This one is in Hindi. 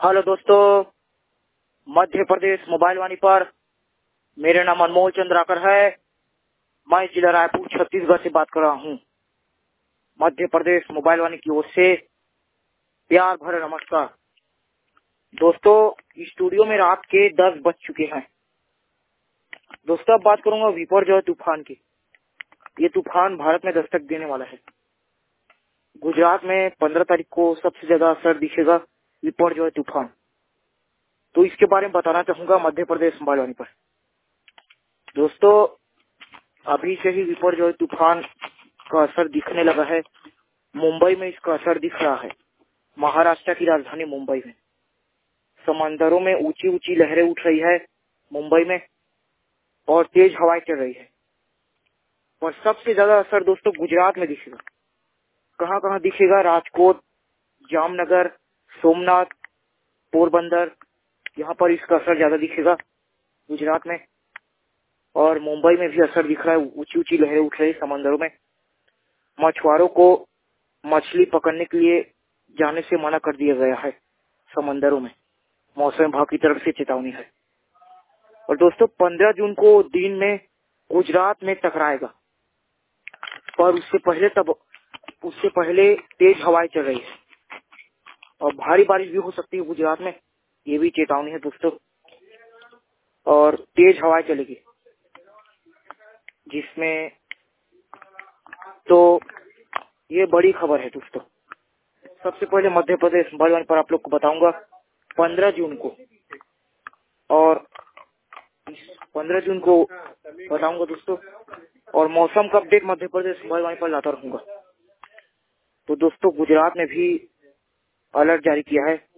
हेलो दोस्तों, मध्य प्रदेश मोबाइल वाणी पर मेरा नाम अनमोल चंद्राकर है। मैं जिला रायपुर छत्तीसगढ़ से बात कर रहा हूँ। मध्य प्रदेश मोबाइल वाणी की ओर से प्यार भरा नमस्कार। दोस्तों, स्टूडियो में रात के 10 बज चुके हैं। दोस्तों, अब बात करूंगा विपर्जॉय तूफान की। ये तूफान भारत में दस्तक देने वाला है। गुजरात में 15 तारीख को सबसे ज्यादा असर दिखेगा विपर्जॉय तूफान। तो इसके बारे में बताना चाहूंगा मध्य प्रदेश मोबाइल वाणी पर। दोस्तों, अभी से ही विपर्जॉय तूफान का असर दिखने लगा है। मुंबई में इसका असर दिख रहा है। महाराष्ट्र की राजधानी मुंबई में समंदरों में ऊंची ऊंची लहरें उठ रही है मुंबई में, और तेज हवाएं चल रही है। और सबसे ज्यादा असर दोस्तों गुजरात में दिखेगा। कहाँ कहाँ दिखेगा? राजकोट, जामनगर, सोमनाथ, पोरबंदर, यहाँ पर इसका असर ज्यादा दिखेगा गुजरात में। और मुंबई में भी असर दिख रहा है। ऊंची ऊंची लहरें उठ रही है समंदरों में। मछुआरों को मछली पकड़ने के लिए जाने से मना कर दिया गया है समंदरों में। मौसम विभाग की तरफ से चेतावनी है। और दोस्तों, 15 जून को दिन में गुजरात में टकराएगा, पर उससे पहले तेज हवाएं चल रही है और भारी बारिश भी हो सकती है गुजरात में। ये भी चेतावनी है दोस्तों। और तेज हवाएं चलेगी, जिसमें तो ये बड़ी खबर है दोस्तों। सबसे पहले मध्य प्रदेश मोबाइल वाणी पर आप लोग को बताऊंगा 15 जून को, और 15 जून को बताऊंगा दोस्तों। और मौसम का अपडेट मध्य प्रदेश मोबाइल वाणी पर लाता रहूंगा। तो दोस्तों, गुजरात में भी अलर्ट जारी किया है